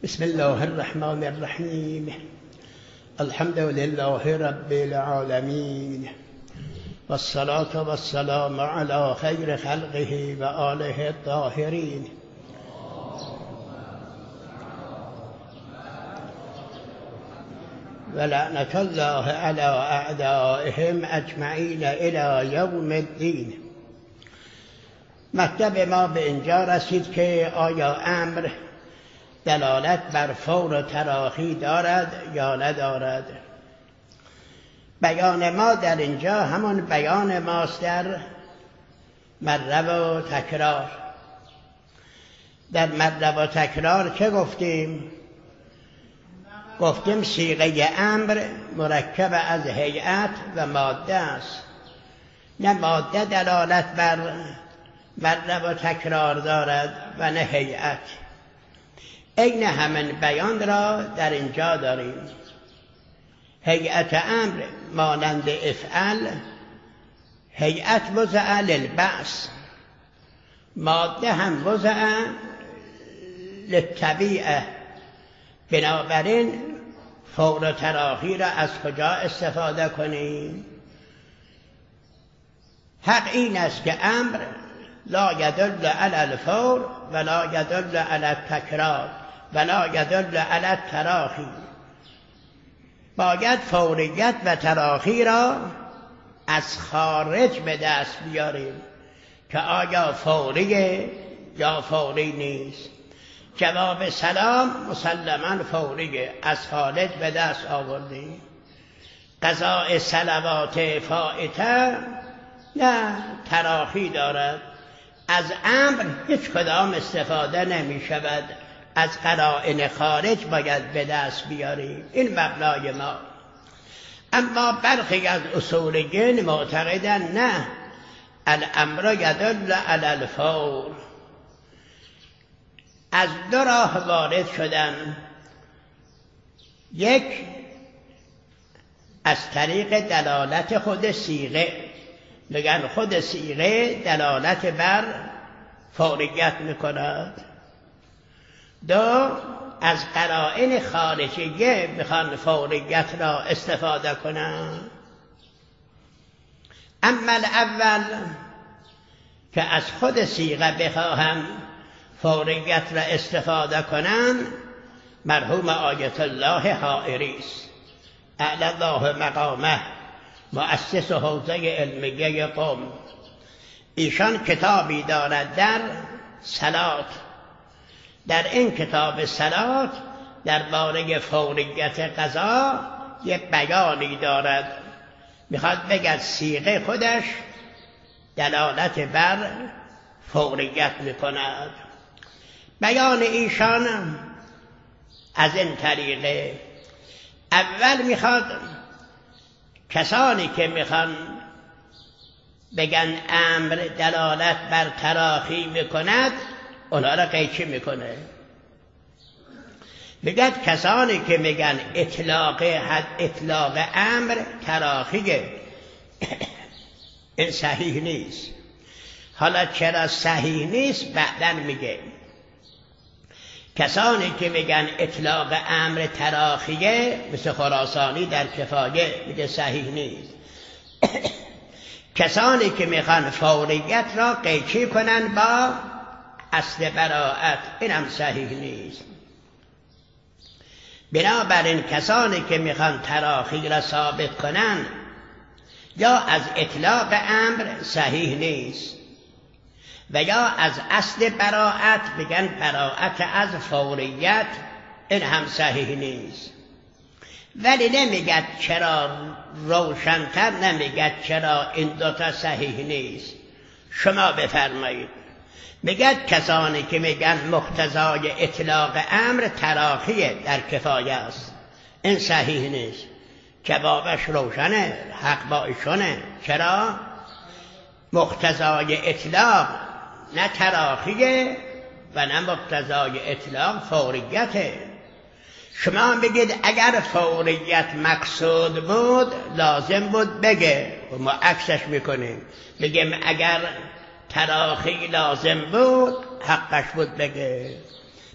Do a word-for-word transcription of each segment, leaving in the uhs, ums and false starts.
بسم الله الرحمن الرحیم. الحمد لله رب العالمین والصلاة والسلام علی خیر خلقه و آله الطاهرین. و لعنت الله علی اعدائهم اجمعین الی یوم الدین. مطلب ما به اینجا رسید که آیا امر دلالت بر فور و تراخی دارد یا ندارد. بیان ما در اینجا همون بیان ماست در مره و تکرار. در مره و تکرار چه گفتیم؟ گفتیم صیغه امر مرکب از هیئت و ماده است. نه ماده دلالت بر مره و تکرار دارد و نه هیئت. این همین بیان را در اینجا داریم. هیئت امر مانند افعل، هیئت وضع للبعث، ماده هم وضع للطبیعه. بنابراین فور و تراخی را از کجا استفاده کنیم؟ حق این است که امر لا یدل علی الفور و لا یدل علی التکرار و لا یدل علی التراخی. باید فوریت و تراخی را از خارج به دست بیاریم که آیا فوریه یا فوری نیست. جواب سلام مسلما فوریه، از خارج به دست آوردیم. قضاء صلوات فائته نه، تراخی دارد. از امر هیچ کدام استفاده نمی شود، از قرائن خارج باید به دست بیاریم. این مبنای ما. اما برخی از اصولیین معتقدن نه، الامر یدل علی الفور. از دو راه وارد شدن. یک، از طریق دلالت خود صیغه، میگن خود صیغه دلالت بر فوریت میکند. دو، از قرائن خارجیه میخوان فوریت را استفاده کنند. اما الاول که از خود صیغه بخواهم فوریت را استفاده کنند، مرحوم آیت الله حائری است، اعلی الله مقامه، مؤسس حوزه علمیه قم. ایشان کتابی دارد در صلات. در این کتاب صلات درباره فوریت قضا یک بیانی دارد. میخواد بگه صیغه خودش دلالت بر فوریت میکند. بیان ایشان از این طریقه: اول میخواد کسانی که میخوان بگن امر دلالت بر تراخی میکند، اونا را قیچی میکنه. بگد کسانی که میگن اطلاق حد اطلاق امر تراخیه، این صحیح نیست. حالا چرا صحیح نیست بعداً میگه. کسانی که میگن اطلاق امر تراخیه، مثل خراسانی در کفایه میگه صحیح نیست. کسانی که میخوان فوریت را قیچی کنن با اصل براءت، این هم صحیح نیست. بنابراین کسانی که میخوان تراخی را ثابت کنن یا از اطلاق امر صحیح نیست و یا از اصل براءت بگن براءت از فوریت، این هم صحیح نیست. ولی نمیگد چرا روشن‌تر، نمیگد چرا این دوتا صحیح نیست. شما بفرمایید. میگد کسانی که میگن مقتضای اطلاق امر تراخیه در کفایه است، این صحیح نیست. جوابش روشنه، حق با ایشونه. چرا؟ مقتضای اطلاق نه تراخیه و نه مقتضای اطلاق فوریته. شما بگید اگر فوریت مقصود بود لازم بود بگه، و ما عکسش میکنیم، بگیم اگر تراخی لازم بود حقش بود بگه.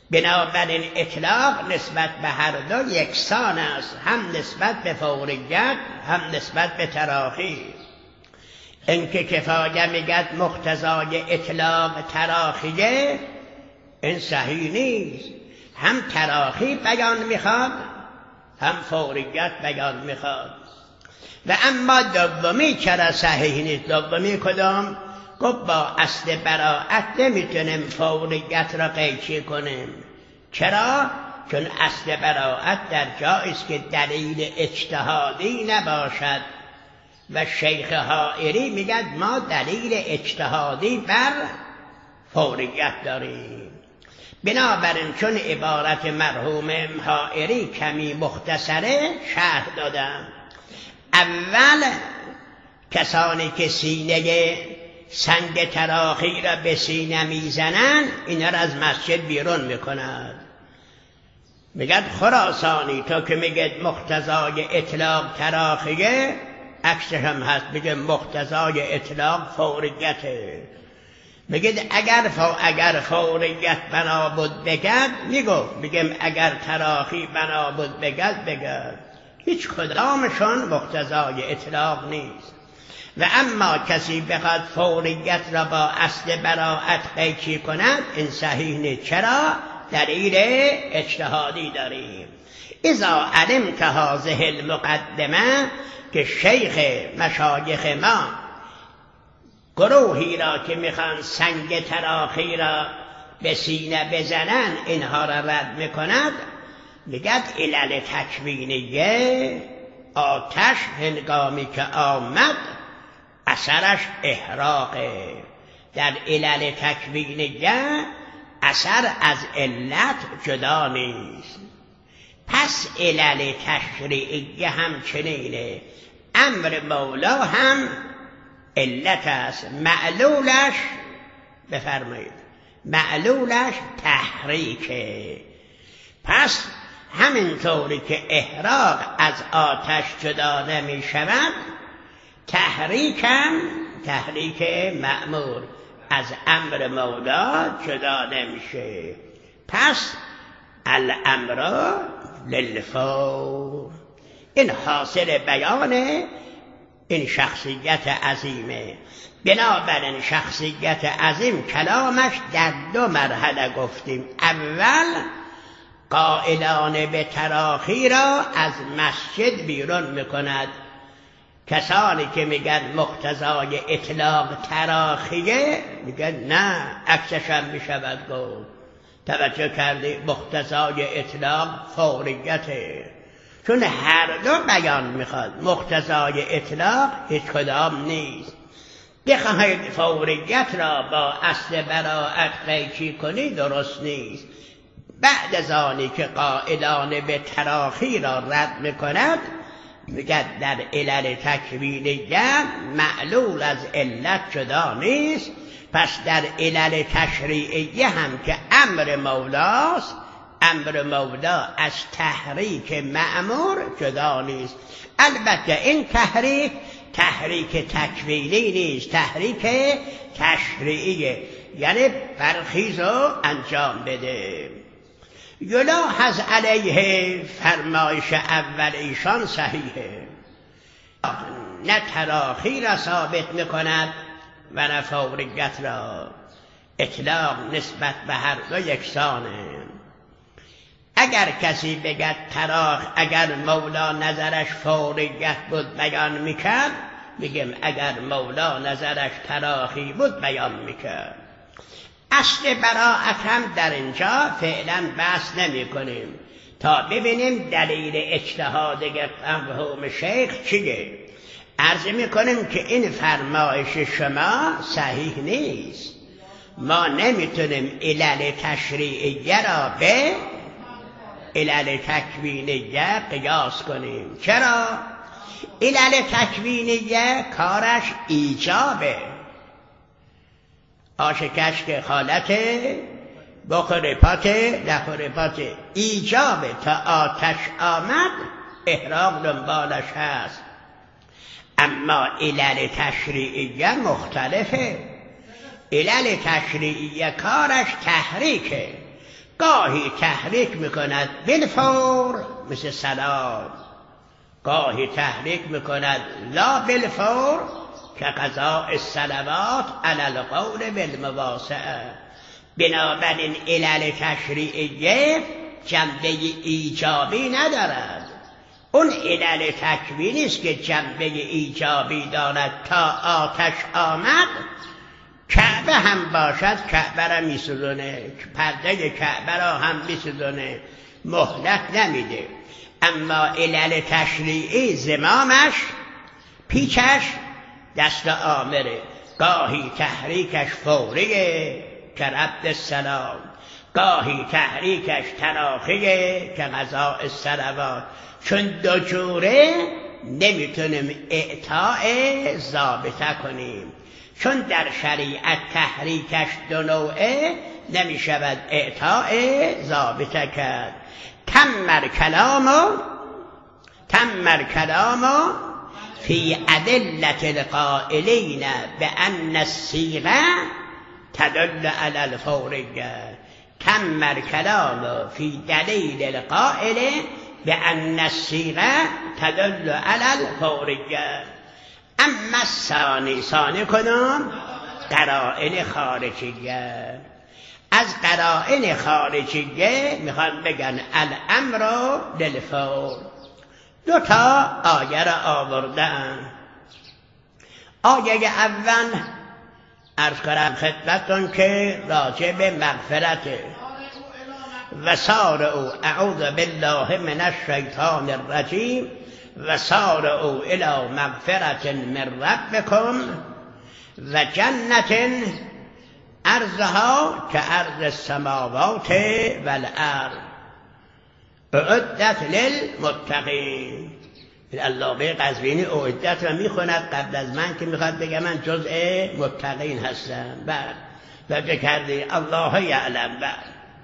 بنابراین اطلاق نسبت به هر دو یکسان است، هم نسبت به فوریت هم نسبت به تراخی. اینکه کفایه میگد مقتضای اطلاق تراخیه، این صحیح نیست. هم تراخی بیان میخواد هم فوریت بیان میخواد. و اما دومی چرا صحیح نیست؟ دومی کدام؟ گفت با اصل براءت نمیتونیم فوریت را قیچی کنیم. چرا؟ چون اصل براءت در جایی است که دلیل اجتهادی نباشد و شیخ حائری میگه ما دلیل اجتهادی بر فوریت داریم. بنابراین چون عبارت مرحوم حائری کمی مختصره شرح دادم. اول کسانی که سینه سنگ تراخی را به سینه میزنن اینا را از مسجد بیرون میکنند. میگد خراسانی تو که میگد مقتضای اطلاق تراخیه، عکسش هم هست، میگه مقتضای اطلاق فوریته. میگه اگر فو اگر فوریت بنا بود بگد، میگفت میگم اگر تراخی بنا بود بگد بگد. هیچ کدامشون مقتضای اطلاق نیست. و اما کسی بخواد فوریت را با اصل براءت قیچی کند، این صحیح نیست. چرا؟ دلیل اجتهادی داریم. اذا علمت هذه المقدمه، که شیخ مشایخ ما گروهی را که میخوان سنگ تراخی را به سینه بزنن اینها را رد میکند. میگد علل تکوینیه، آتش هنگامی که آمد اثرش احراقه. در علل تکوینیه اثر از علت جدا نیست. پس علل تشریعیه هم چنینه. امر مولا هم علت است، معلولش بفرمایید معلولش تحریکه. پس همینطوری که احراق از آتش جدا نمی شود، تحریکم تحریک مأمور از امر مولا جدا نمیشه. پس الامر للفور. این حاصل بیان این شخصیت عظیمه. بنابراین شخصیت عظیم کلامش در دو مرحله گفتیم. اول قائلان به تراخی را از مسجد بیرون میکند. کسانی که میگن مقتضای اطلاق تراخیه، میگن نه، عکسش هم میشود گفت. توجه کردی؟ مقتضای اطلاق فوریته. چون هر دو بیان میخواد. مقتضای اطلاق هیچ کدام نیست. بخواهید فوریت را با اصل براءت قیچی کنی درست نیست. بعد از آنی که قائلان به تراخی را رد میکند، میگه در علل تکوینیه معلول از علت جدا نیست. پس در علل تشریعیه هم که امر مولاست، امر مولا از تحریک مأمور جدا نیست. البته این تحریک تحریک تکوینی نیست، تحریک تشریعیه، یعنی برخیز رو انجام بده. یلاحظ علیه فرمایش اول ایشان صحیحه، نه تراخی را ثابت میکند و نه فوریت را. اطلاق نسبت به هر دو یکسانه. اگر کسی بگد تراخ، اگر مولا نظرش فوریت بود بیان میکرد، میگم اگر مولا نظرش تراخی بود بیان میکرد. اصل براءت هم در اینجا فعلا بحث نمی کنیم تا ببینیم دلیل اجتهاد مرحوم شیخ چیه. عرض می کنیم که این فرمایش شما صحیح نیست. ما نمیتونیم علل تشریعیه را به علل تکوینیه قیاس کنیم. چرا؟ علل تکوینیه کارش ایجابه. آشکش که خالته، بخور پاته، نخور پاته، ایجابه. تا آتش آمد احراق دنبالش هست. اما علل تشریعیه مختلفه. علل تشریعیه کارش تحریکه. گاهی تحریک میکند بالفور مثل سلام، گاهی تحریک میکند لا بالفور که قضاء الصلوات علی القول بالمواسعه. بنابراین علل تشریعیه جنبه ایجابی ندارد. اون علل تکوینی است که جنبه ایجابی دارد. تا آتش آمد کعبه هم باشد کعبه را میسوزونه، پرده کعبه را هم میسوزونه، مهلت نمیده. اما علل تشریعی زمامش پیچش دست آمره. گاهی تحریکش فوریه که رد السلام، گاهی تحریکش تراخیه که قضاء الصلوات. چون دو جوره نمیتونیم اعطاء ضابطه کنیم، چون در شریعت تحریکش دو نوعه نمیشود اعطاء ضابطه کرد. تم کلام تم کلام فی ادلة القائلین بأن الصیغه تدل علی الفوریه. تم الكلام فی دلیل القائل بأن الصیغه تدل علی الفوریه. اما ثانی ثانی کنم قرائن خارجیه. از قرائن خارجیه میخوان بگن الامر للفور. دو تا آیه را آوردن. آیه اول عرض کنم خدمتتون که راجع به مغفرته. وسارعوا اعوذ بالله من الشیطان الرجیم وسارعوا الی مغفرة من ربکم و جنة عرضها كعرض السماوات والارض اعدت للمتقین. علامه قزوینی اعدت را میخوند قبل از من که میخواد بگه من جزء متقین هستم. بعد وجه کردی الله یعلم. بعد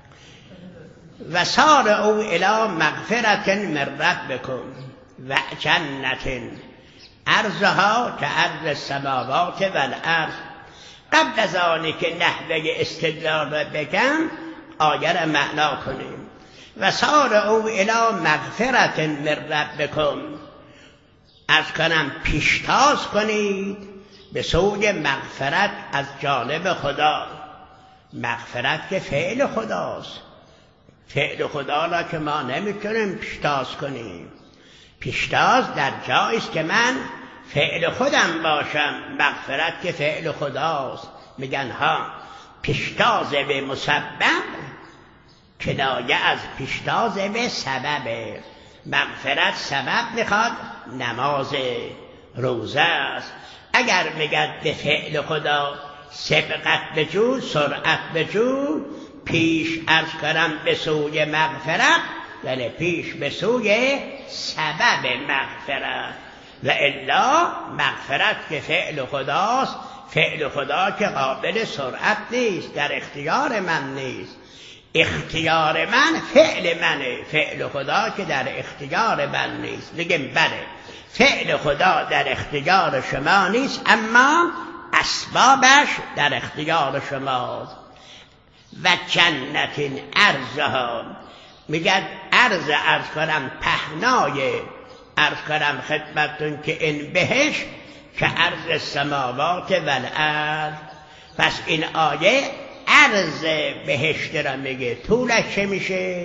وسارعوا الی مغفرة من ربکم و جنة عرضها كعرض السماوات والارض. قبل از آنی که نحوه استدلال را بگم آیه را معنا کنیم. وسارعوا الی مغفرة من ربکم، از کنم پیشتاز کنید به سوی مغفرت از جانب خدا. مغفرت که فعل خداست، فعل خدا را که ما نمیتونیم پیشتاز کنیم. پیشتاز در جایی است که من فعل خودم باشم. مغفرت که فعل خداست. میگن ها پیشتاز به مسبب کنایه از پیشتاز به سببه. مغفرت سبب میخواد، نماز، روزه است. اگر میگد به فعل خدا سبقت بجو، سرعت بجو، پیش عرض کنم به سوی مغفرت، یعنی پیش به سوی سبب مغفرت. و الا مغفرت که فعل خداست، فعل خدا که قابل سرعت نیست، در اختیار من نیست. اختیار من فعل منه، فعل خدا که در اختیار من نیست. بگیم بله فعل خدا در اختیار شما نیست، اما اسبابش در اختیار شماست. و جنت عرضها، میگن عرض عرض کنم پهنای، عرض کنم خدمتون که این بهش که عرض السماوات والارض. پس این آیه عرض بهشت را میگه. طولش چه میشه؟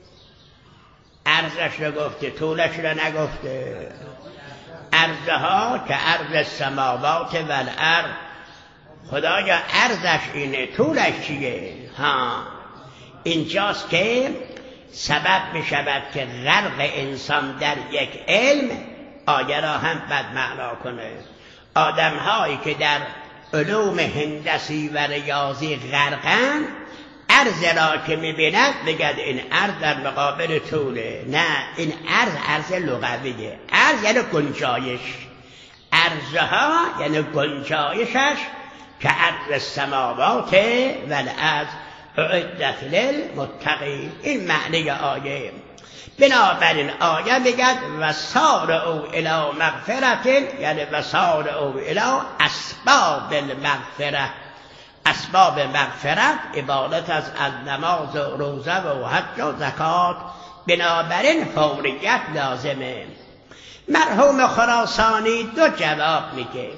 عرضش را گفته، طولش را نگفته. عرضها که عرض السماوات والارض. خدایا عرضش اینه، طولش چیه؟ ها اینجاست که سبب میشود که غرق انسان در یک علم آیه را هم بد معنا کنه. آدم هایی که در علوم هندسی و ریاضی غرقن، عرض را که میبیند بگد این عرض در مقابل طوله. نه، این عرض عرض لغویه. عرض یعنی گنجایش، عرضها یعنی گنجایشش که عرض السماوات والارض اعدت للمتقین. این معنی آیه. بنابراین آیه بگد وسارعوا الی مغفرة، یعنی وسارعوا الی اسباب المغفرة. اسباب مغفرت عبارت از از نماز و روزه و حج و زکات، بنابراین فوریت لازمه. مرحوم خراسانی دو جواب میگه.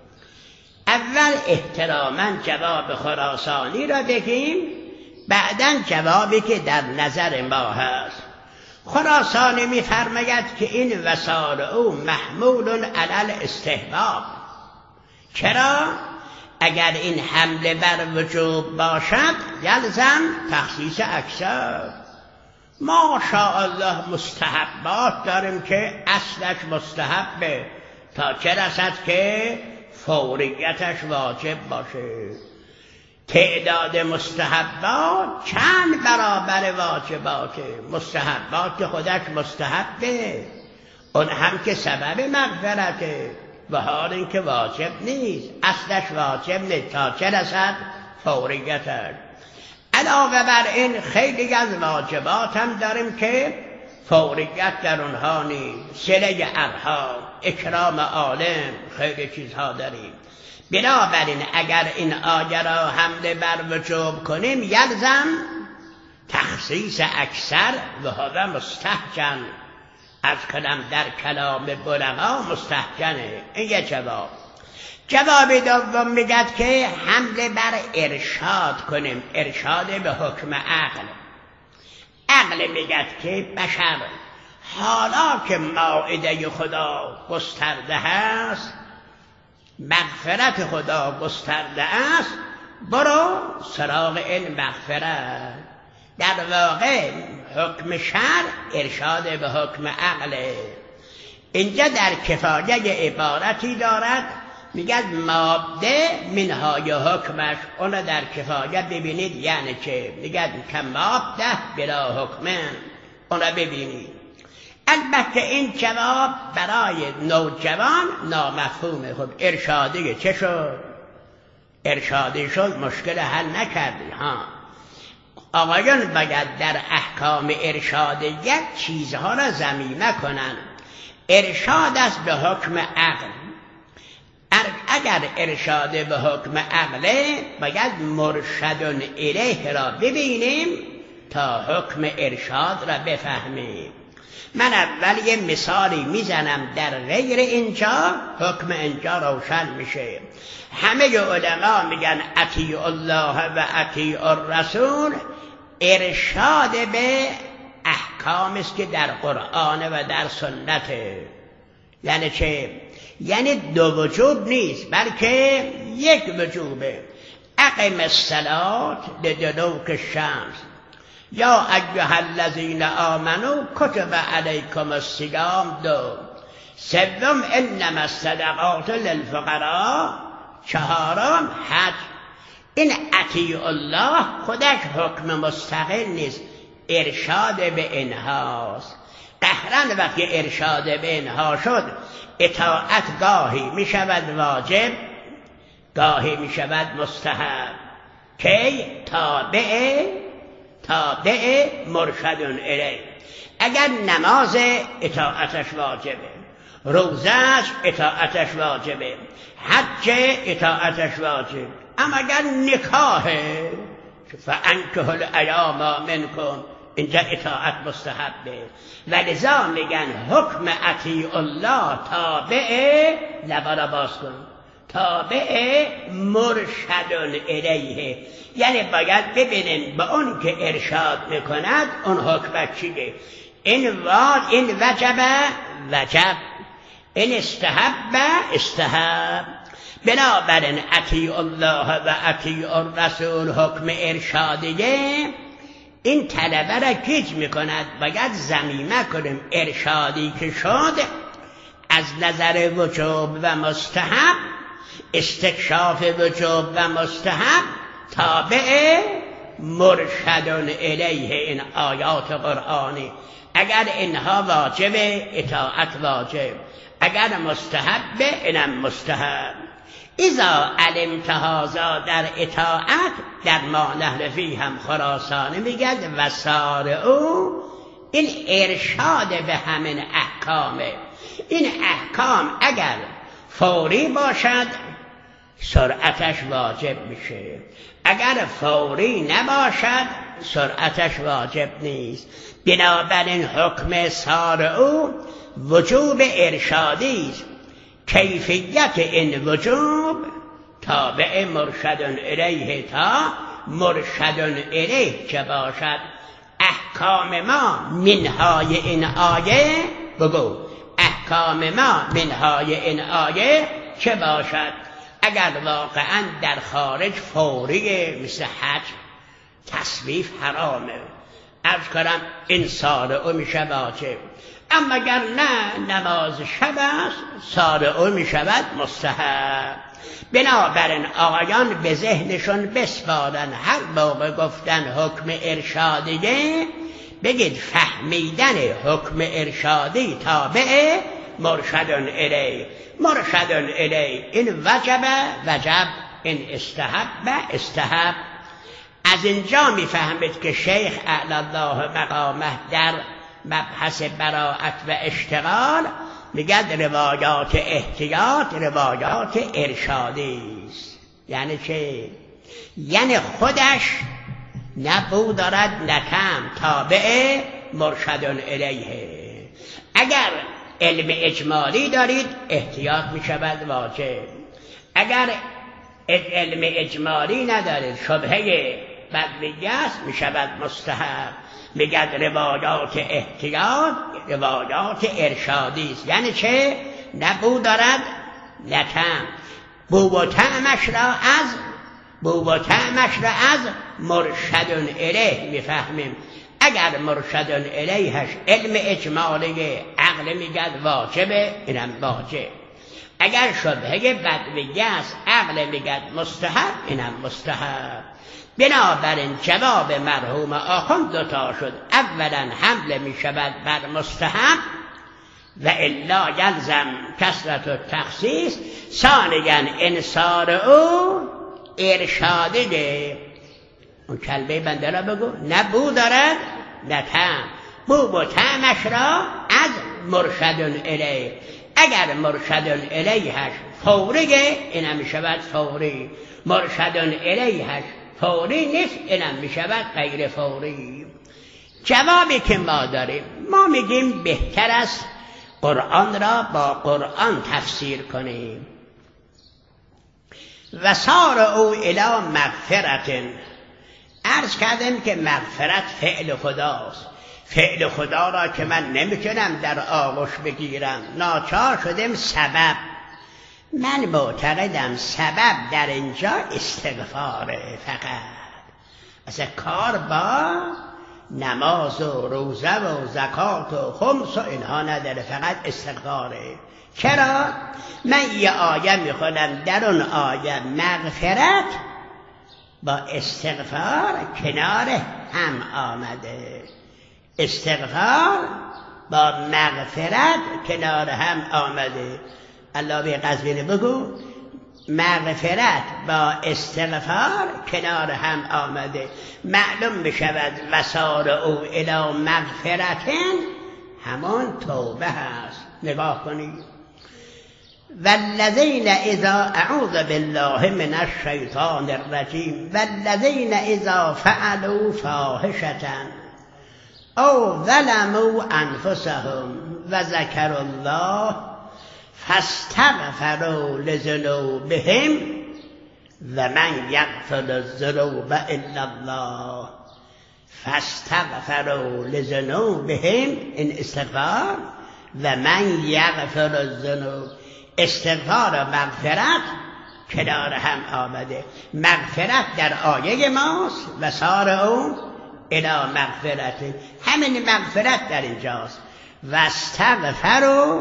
اول احتراما جواب خراسانی را بگیم، بعداً جوابی که در نظر ما هست. خراسانی می‌فرماید که این وصال او محمول علی الاستحباب. چرا؟ اگر این حمله بر وجوب باشد یلزم تخصیص اکثر. ما شاء الله مستحبات داریم که اصلش مستحبه تا چه رسد که فوریتش واجب باشه. تعداد مستحبات چند برابر واجبات. مستحبات که خودش مستحبه، اون هم که سبب مغفرته، و حال این که واجب نیست، اصلش واجب نیست تا چه رسد فوریتش. علاوه بر این خیلی از واجبات هم داریم که فوریت در اونها نیست. صله ارحام، اکرام عالم، خیلی چیزها داریم. بنابراین اگر این آیه را حمله بر وجوب کنیم یلزم تخصیص اکثر و هذا مستحجن. از کلم در کلام بلغا مستحجنه. این یه جواب. جواب دوم میگد که حمله بر ارشاد کنیم، ارشاد به حکم عقل. عقل میگد که بشر حالا که موعده خدا گسترده هست، مغفرت خدا گسترده است، برو سراغ این مغفرت. در واقع حکم شرع ارشاد به حکم عقله. اینجا در کفایه عبارتی دارد میگه ماده منهای حکمش. اون در کفایه ببینید یعنی چه. میگه که ماده بلا حکمه، اون ببینید. البته این جواب برای نوجوان نامفهومه. خب ارشادی چه شد؟ ارشادی شد مشکل حل نکردی ها. آقایان باید در احکام ارشادیت چیزها را ضمیمه کنن. ارشاد است به حکم عقل. اگر ارشاد به حکم عقله باید مرشد الیه را ببینیم تا حکم ارشاد را بفهمیم. من اول یه مثالی میزنم، در غیر اینجا حکم اینجا روشن میشه. همه علما میگن اطیع الله و اطیع الرسول ارشاد به احکام است که در قرآن و در سنته. یعنی چه؟ یعنی دو وجوب نیست بلکه یک وجوبه. اقم الصلاة لدلوک الشمس یا ایها الذین آمنوا کتب علیکم الصیام. دو سوم انما الصدقات للفقراء. چهارم حج. این اطیع الله خودش حکم مستقل نیست، ارشاد به اینهاست. قهرن وقتی ارشاد به اینها شد اطاعت گاهی می شود واجب، گاهی می شود مستحب. کی؟ تابع تابع مرشد الیه. اگر نماز اطاعتش واجبه، روزهش اطاعتش واجبه، حج اطاعتش واجب. اما اگر نکاحه فانکحوا الایام منکم، اینجا اطاعت مستحبه. ولذا میگن حکم اطیع الله تابع، لبا را باز کن، تابع مرشد الیه. یعنی باید ببینیم به اون که ارشاد میکند اون حکم چیه. این واد این وجبه وجب، این استحب استحب. بنابراین اطیع الله و اطیع الرسول حکم ارشادیه. این طلبه را گیج میکند. باید ضمیمه کنیم ارشادی که شد از نظر وجوب و مستحب، استکشاف وجوب و مستحب تابع مرشد الیه این آیات قرآنی. اگر اینها واجب اطاعت واجب، اگر مستحب اینم مستحب. اذا علمت هذا در اطاعت در ما نحن فیه هم خراسانی میگد وسارعوا. این ارشاد به همین احکامه. این احکام اگر فوری باشد سرعتش واجب میشه. اگر فوری نباشد سرعتش واجب نیست. بنابراین حکم سارعوا وجوب ارشادی است. کیفیت این وجوب تابع مرشد الیه تا مرشد الیه چه باشد. احکام ما منهای این آیه بگو احکام ما منهای این آیه چه باشد. اگر واقعا در خارج فوریه مثل حج تصویف حرامه، عرض کنم این سارعو میشه واجب. اما اگر نه نماز شب است سارعو میشود مستحب. بنابراین آقایان به ذهنشون بسپارن هر موقع گفتن حکم ارشادیه بگید فهمیدن حکم ارشادی تابع مرشد الیه. مرشد الیه این وجب وجب، این استحب استحب. از اینجا میفهمید که شیخ اعلی الله مقامه در مبحث براءت و اشتغال میگد روایات احتیاط روایات ارشادی است. یعنی چه؟ یعنی خودش نه بو دارد نه کم، تابع مرشد الیه. اگر علم اجمالی دارید احتیاط میشود واجب. اگر علم اجمالی ندارید شبهه بدویه است میشود مستحب. میگد روایات احتیاط روایات ارشادی است. یعنی چه؟ نه بو دارد نه کم. بو و طعمش را از بو و طعمش را از مرشد الیه میفهمیم. اگر مرشد الیهش علم اجمالی عقل میگد واجبه، اینم واجب. اگر شبهه بدویه است عقل میگد مستحب، اینم مستحب. بنابراین جواب مرحوم آخوند دوتا شد. اولا حمله میشود بر مستحب و الا یلزم کثرت و تخصیص. ثانیا انصار او ارشادیه. اون کلمه بنده را بگو نه بو دارد نه طعم. بو و طعمش را از مرشد الیه. اگر مرشد الیهش فوریه اینم میشود فوری. مرشد الیهش فوری نیست اینم میشود غیر فوری. جوابی که ما داریم ما میگیم بهتر است قرآن را با قرآن تفسیر کنیم. و سارعوا الی مغفرت. عرض کردم که مغفرت فعل خداست. فعل خدا را که من نمیتونم در آغوش بگیرم، ناچار شدم سبب. من معتقدم سبب در اینجا استغفاره فقط. اصلا کار با نماز و روزه و زکات و خمس و اینها نداره، فقط استغفاره. چرا؟ من یه آیه میخونم در اون آیه مغفرت با استغفار کنار هم آمده. استغفار با مغفرت کنار هم آمده. علامه قزوینی بگو مغفرت با استغفار کنار هم آمده. معلوم بشود وسارعوا الی مغفرت همان توبه هست. نگاه کنید. والذین اذا اعوذ بالله من الشیطان الرجیم والذین اذا فعلوا فاحشة او ظلموا انفسهم و ذکروا الله فاستغفروا لذنوبهم و من یغفر الذنوب الا الله. فاستغفروا لذنوبهم این استغفار و من یغفر الذنوب. استغفار و مغفرت کنار هم آمده. مغفرت در آیه ماست و سارعوا الی مغفرت. همین مغفرت در اینجاست. و استغفروا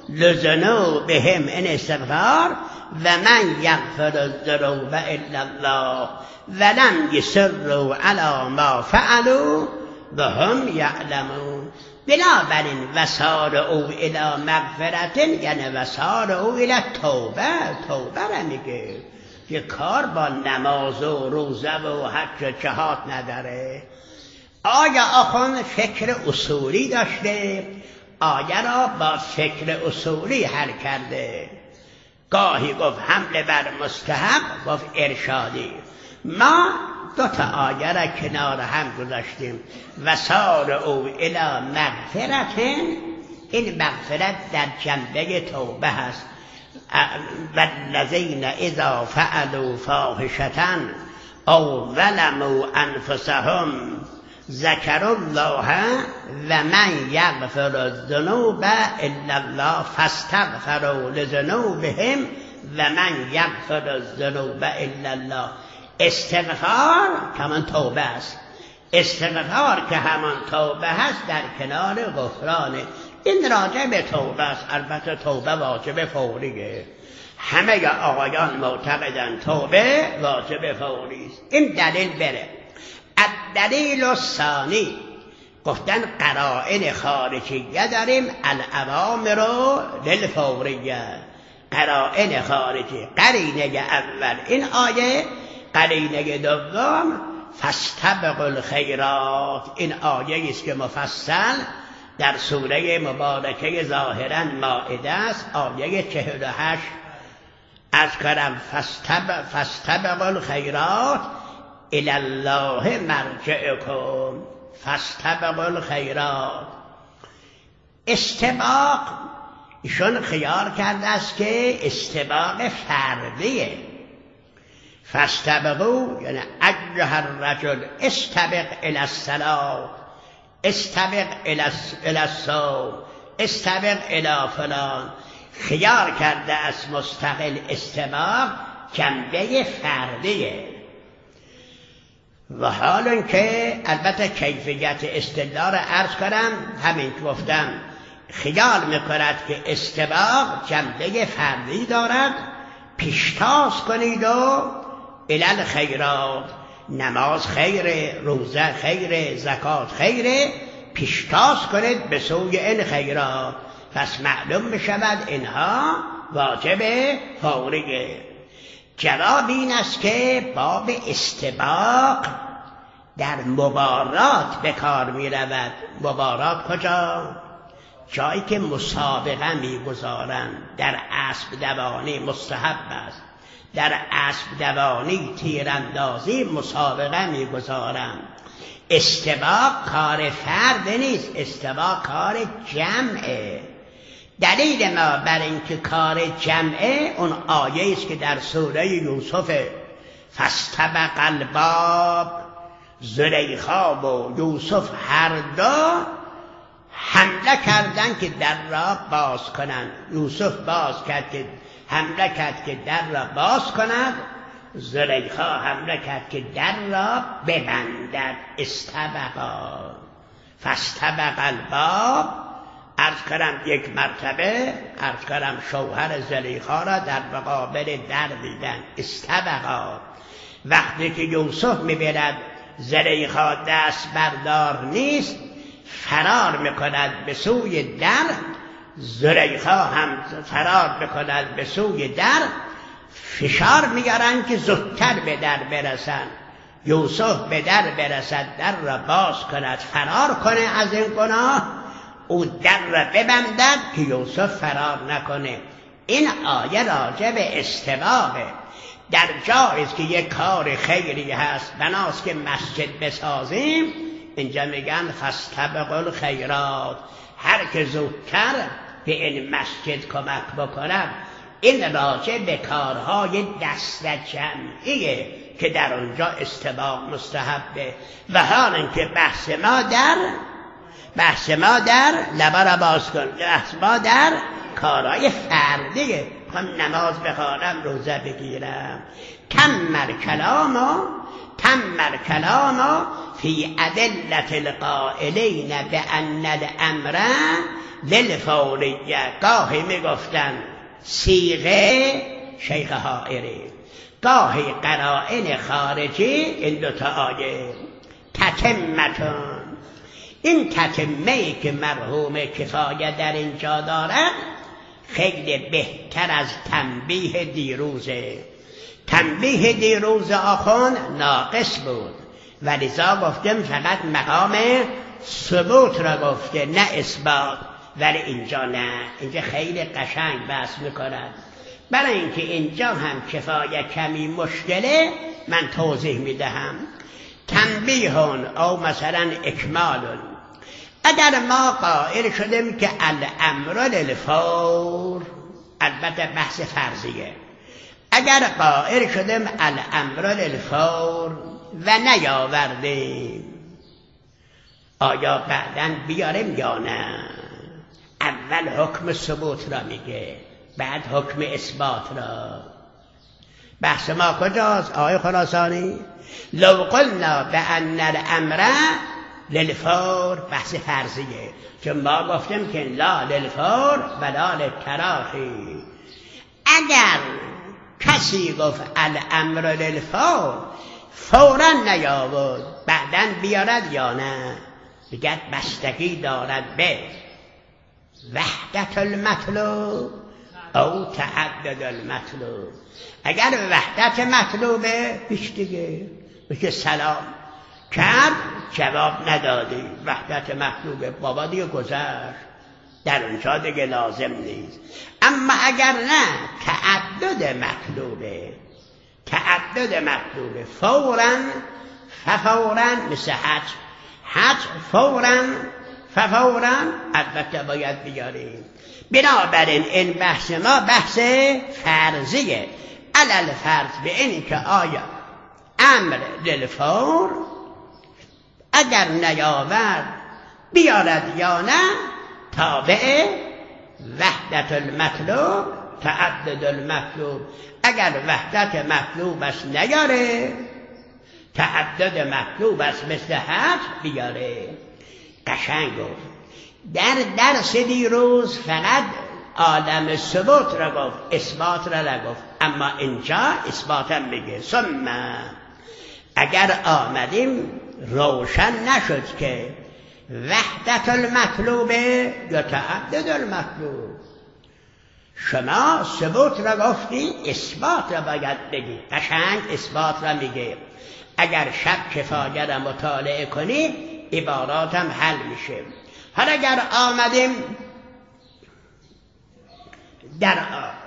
لذنوبهم این استغفار و من یغفر الذنوب الا الله ولم یصروا علی ما فعلوا و هم یعلمون. بنابراین وسارعوا الی مغفرت یعنی وسارعوا الی توبه. توبه را میگه. یه کار با نماز و روزه و حج و جهاد نداره. آیا آخوند فکر اصولی داشته؟ آیه را با فکر اصولی حل کرده. گاهی گفت حمله بر مستحب، گفت ارشادی. ما دو تا آیه را کنار هم گذاشتیم. وسار او الی مغفرت، این مغفرت در جنبه توبه هست. والذین اذا فعلوا فاحشة او ظلموا انفسهم ذکروا الله و من یغفر الذنوب الا الله فاستغفروا لذنوبهم و من یغفر الذنوب الا الله. استغفار که همان توبه است، استغفار که همان توبه هست در کنار غفرانه. این راجع به توبه است. البته توبه واجب فوریه، همه آقایان معتقدن توبه واجب فوری است. این دلیل بره. الدلیل الثانی، گفتن قرائن خارجیه داریم، الاوامر للفوریه، قرائن خارجی. قرینه اول این آیه، قرینه دوم فاستبقوا الخیرات. این آیه است که مفصل در سوره مبارکه ظاهرا مائده است، آیه چهل و هشت. از کرم فاستبقوا الخیرات الی الله مرجعکم، فاستبقوا الخیرات. استباق ایشون خیال کرده است که استباق فردیه. فاستبقوا یعنی ایها الرجل استبق الی الصلاة، استبق الی الصوم، استبق الی فلان. خیال کرده است مستقل استباق جنبه فردیه. و حال این که البته کیفیت استدلال عرض کنم، همین که گفتم خیال میکند که استباق جنبه فردی دارد. پیشتاز کنید و الی الخیرات، نماز خیره، روزه خیره، زکات خیره، پیشتاز کنید به سوی این خیرات. پس معلوم میشود اینها واجب فوریه. جواب این است که باب استباق در مبارات به کار می رود. مبارات کجا؟ جایی که مسابقه می گذارند. در اسب دوانی مستحب است، در اسب دوانی تیراندازی مسابقه می گذارند. استباق کار فرد نیست، استباق کار جمعه. دلیل ما بر اینکه کار جمعه اون آیه است که در سوره یوسف فاستبق الباب، زلیخا و یوسف هر دو حمله کردن که در را باز کنند. یوسف باز کرد که حمله کرد که در را باز کند، زلیخا حمله کرد که در را ببندد. استبقا فاستبق الباب. عرض کردم یک مرتبه، عرض کردم شوهر زلیخا را در مقابل در دیدن. استبقا. وقتی که یوسف می‌بیند زلیخا دست بردار نیست، فرار میکند به سوی در، زلیخا هم فرار میکند به سوی در. فشار میارن که زودتر به در برسن. یوسف به در برسد، در را باز کند، فرار کنه از این گناه، او در را ببندد که یوسف فرار نکنه. این آیه راجع به استباقه. در جایست که یک کار خیری هست، بناست که مسجد بسازیم، اینجا میگن فاستبقوا الخیرات، هر که زودتر به این مسجد کمک بکند. این راجع به کارهای دست جمعیه که در اونجا استباق مستحبه. و حال اینکه بحث ما در بحث ما در لبا را باز کن، بحث ما در کارهای فردیه. خواهم نماز بخوانم، روزه بگیرم. تمر کلاما تمر کلاما فی ادلت القائلین بان الامر للفوریه. گاهی میگفتن صیغه شیخ حائری، گاهی قرائن خارجی. این دوتا آیه تتمتون، این تتمه‌ای که مرحوم کفایه در اینجا دارد خیلی بهتر از تنبیه دیروزه. تنبیه دیروز آخون ناقص بود و لذا گفتم فقط مقام ثبوت را گفته، نه اثبات. ولی اینجا نه، اینجا خیلی قشنگ بحث میکند. برای اینکه اینجا هم کفایه کمی مشکله من توضیح میدهم. تنبیهون او مثلا اکمالون. اگر ما قائل شدیم که الامر للفور، البته بحث فرضیه، اگر قائل شدیم الامر للفور و نیاوردیم، آیا بعداً بیاریم یا نه؟ اول حکم ثبوت را میگه، بعد حکم اثبات را. بحث ما کجاست آقای خراسانی؟ لو قلنا بأن الامر للفور، بحث فرضیه، چون ما گفتیم که لا للفور ولا للتراخی. اگر کسی گفت الامر للفور، فوراً نیاورد، بعداً بیارد یا نه؟ بگد بستگی دارد به وحدت المطلوب او تعدد المطلوب. اگر وحدت مطلوبه هیچ دیگه میشه سلام کرد، جواب ندادی، وحدت مطلوبه، بابا دیگه گذشت، در اونجا دیگه لازم نیست. اما اگر نه تعدد مطلوبه، تعدد مطلوبه فوراً ففوراً، مثل حج، حج فوراً ففوراً البته باید بیاریم. بنابراین این بحث ما بحث فرضیه، علل فرض به این که آیا امر للفور اگر نیاورد بیارد یا نه، تابع وحدت المطلوب تعدد المطلوب. اگر وحدت مطلوب است نیاره، تعدد مطلوب است مثل حج بیاره. قشنگ گفت. در درس دیروز فقط عالم ثبوت را گفت، اثبات را نگفت، اما اینجا اثباتم میگه. ثم اگر آمدیم روشن نشد که وحدت المطلوب یا تعدد المطلوب، شما ثبوت را گفتی، اثبات را باید بگی. قشنگ اثبات را میگه. اگر شب کفایه را مطالعه کنی عباراتم حل میشه. حالا اگر آمدیم در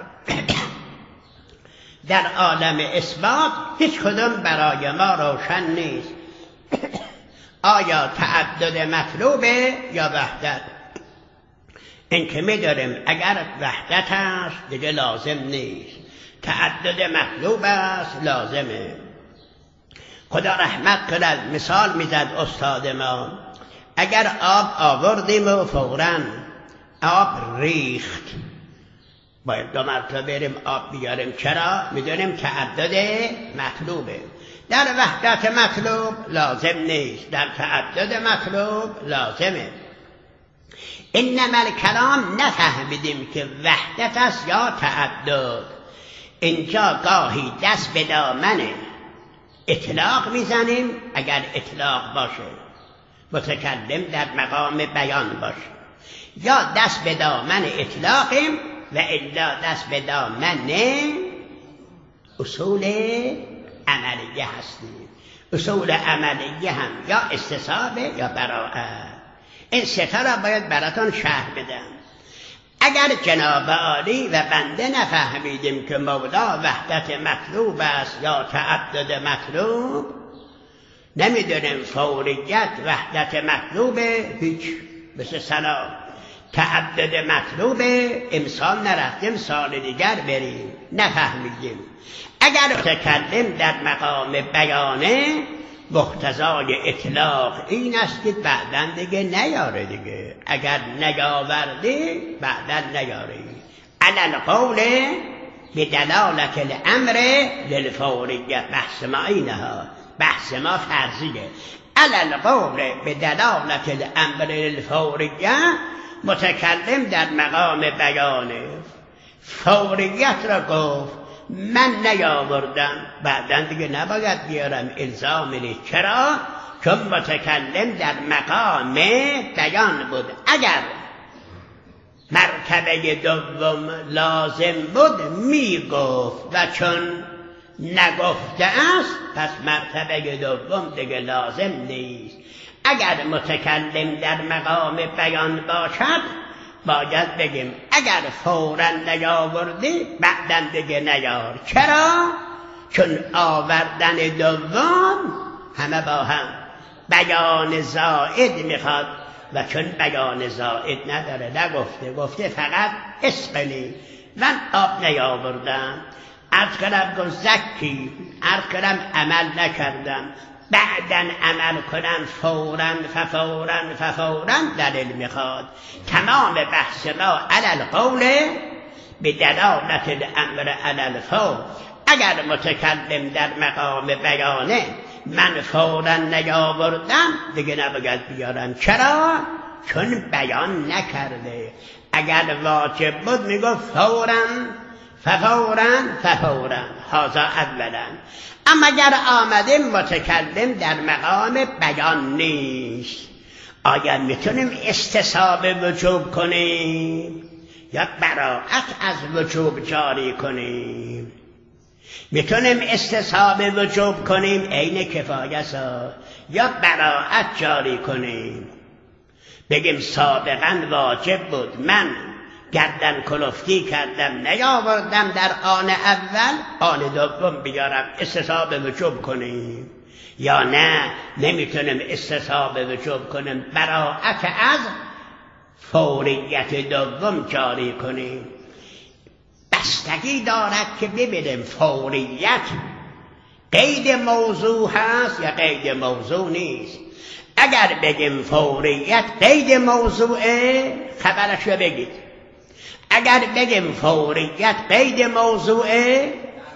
در عالم اثبات، هیچ کدوم برای ما روشن نیست. آیا تعدد مطلوبه یا وحدت؟ این که می‌داریم اگر وحدت هست دیگه لازم نیست، تعدد مطلوب است لازمه. خدا رحمت کند، مثال میزد استاد ما، اگر آب آوردیم و فوراً آب ریخت، باید دو مرتبه بریم آب بیاریم. چرا؟ میدونیم تعدد مطلوبه. در وحدت مطلوب لازم نیست، در تعدد مطلوب لازمه. انما الکلام نفهمیدیم که وحدت است یا تعدد. اینجا گاهی دست به دامن اطلاق میزنیم، اگر اطلاق باشه متکلم در مقام بیان باشه، یا دست به دامن اطلاقیم و الا دست به دامن اصول عملیه هستیم. اصول عملیه هم یا استصحابه یا براءت. این سه تا را باید براتون شرح بدم. اگر جناب عالی و بنده نفهمیدیم که مولا وحدت مطلوب است یا تعدد مطلوب، نمیدونیم فوریت وحدت مطلوبه، هیچ، مثل سلام تعدد مطلوبه، امسال نرفتیم سال دیگر بریم، نفهمیدیم. اگر متکلم در مقام بیانه، مقتضای اطلاق این است که بعدن دیگه نیاره دیگه، اگر نیاوردی بعدن نیاری. علی القول به دلالت الامر للفوریه، بحث ما اینها، بحث ما فرضیه. علی القول به دلالت الامر للفوریه، متکلم در مقام بیانه فوریت را گفت، من نیاوردم، بعدن دیگه نباید بیارم، الزام نیست. چرا؟ چون متکلم در مقام بیان بود. اگر مرتبه دوم لازم بود میگفت، و چون نگفته است پس مرتبه دوم دیگه لازم نیست. اگر متکلم در مقام بیان باشد باید بگیم اگر فوراً نیاوردی بعداً دیگه نیار. چرا؟ چون آوردن دوم همه با هم بیان زائد میخواد و چون بیان زائد نداره نگفته، گفته فقط اسقنی، من آب نیاوردم، عرض کردم گفت زکی، عرض کردم عمل نکردم، بعدن عمل کنن فوراً ففوراً ففوراً دلیل میخواد. تمام بحث ما علی القول به دلالت الامر علی الفور. اگر متکلم در مقام بیانه من فوراً نیاوردم دیگه نباید بیارم. چرا؟ چون بیان نکرده. اگر واجب بود میگفت فوراً ففوراً ففوراً، هذا اولاً. اما اگر آمده متکلم در مقام بیان نیست، آیا میتونیم استصحاب وجوب کنیم یا براءت از وجوب جاری کنیم؟ میتونیم استصحاب وجوب کنیم عین کفایت ها یا براءت جاری کنیم؟ بگیم سابقا واجب بود، من گردن کلفتی کردم نیاوردم در آن اول، آن دوم بیارم، استصحاب وجوب کنیم؟ یا نه نمیتونیم استصحاب وجوب کنیم، براءت از فوریت دوم جاری کنیم؟ بستگی دارد که ببینیم فوریت قید موضوع هست یا قید موضوع نیست. اگر بگیم فوریت قید موضوعه خبرش رو بگید، اگر بگیم فوریت قید موضوعه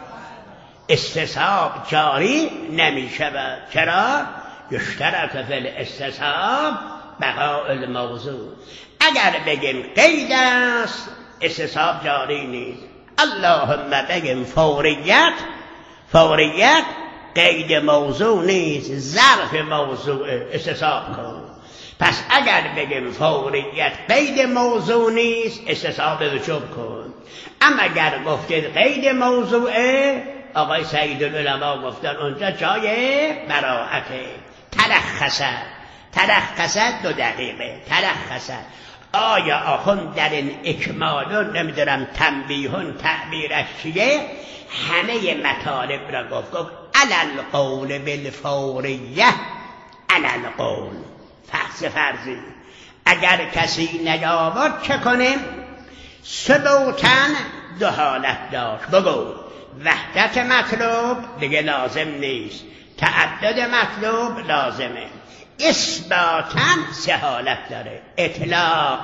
استصحاب جاری نمی شود. چرا؟ یشترط فی الاستصحاب بقاء الموضوع. اگر بگیم قید است استصحاب جاری نیست. اللهم بگیم فوریت، فوریت قید موضوع نیست، ظرف موضوع، استصحاب کن. پس اگر بگیم فوریت قید موضوع نیست استصحاب وجوب کن. اما اگر گفتید قید موضوعه، آقای سید العلماء گفتن اونجا جای براءته. ترخصه، ترخصه دو دقیقه، ترخصه. آیا آخوند در این اکمالون نمیدونم تنبیهون تعبیرش چیه، همه مطالب را گفت. گفت علی القول بالفوریه، علی القول فحص فرضی. اگر کسی نیاورد چه کنیم؟ ثبوتن دو حالت داشت. بگو وحدت مطلوب دیگه لازم نیست، تعدد مطلوب لازمه. اثباتن سه حالت داره، اطلاق،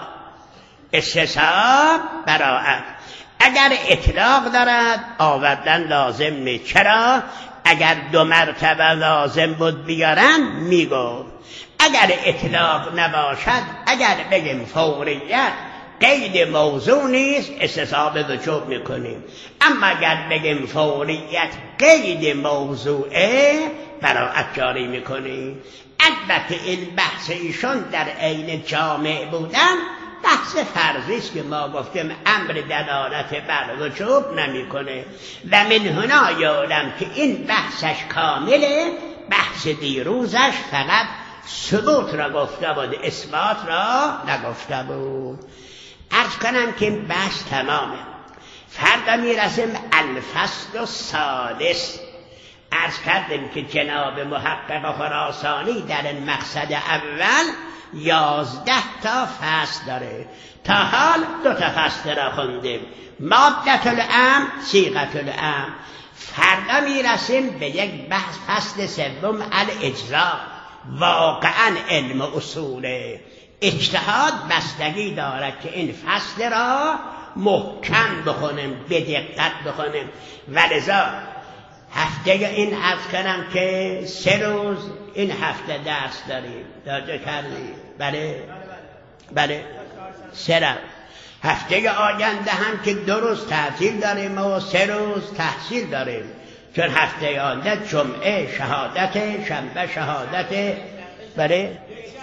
استصحاب، براءت. اگر اطلاق دارد آوردن لازم نیست. چرا؟ اگر دو مرتبه لازم بود بیارن میگو. اگر اطلاق نباشد، اگر بگیم فوریت قید موضوع نیست استصحاب وجوب میکنیم. اما اگر بگیم فوریت قید موضوعه براءت جاری میکنیم. البته این بحث ایشون در عین جامع بودن بحث فرضی است که ما گفتیم امر دلالت بر وجوب نمیکنه و من هنا یادم که این بحثش کامله. بحث دیروزش فقط ثبوت را گفته بود، اثبات را نگفته بود. عرض کنم که این بحث تمامه. فردا میرسیم الفصل السادس. عرض کردیم که جناب محقق خراسانی در این مقصد اول یازده تا فصل داره. تا حال دو تا فصل را خوندیم، مادة الامر، صیغة الامر. فردا میرسیم به یک بحث فصل سوم الاجزاء. واقعا علم اصوله، اجتهاد بستگی دارد که این فصل را محکم بخونیم، به دقت بخونیم. ولذا هفته این عرض کنم که سه روز این هفته درس داریم. درجه کردیم؟ بله بله سه روز. هفته آینده هم که دو روز تعطیل داریم و سه روز تحصیل داریم، چون هفته آینده جمعه شهادت، شنبه شهادت. بله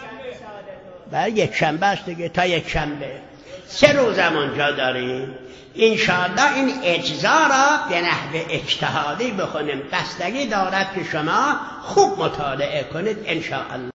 بله یک شنبه است دیگه، تا یک شنبه سه روز هم اونجا داریم. انشاءالله این اجزا را به نحو اجتهادی بخونیم. بستگی دارد که شما خوب مطالعه کنید انشاءالله.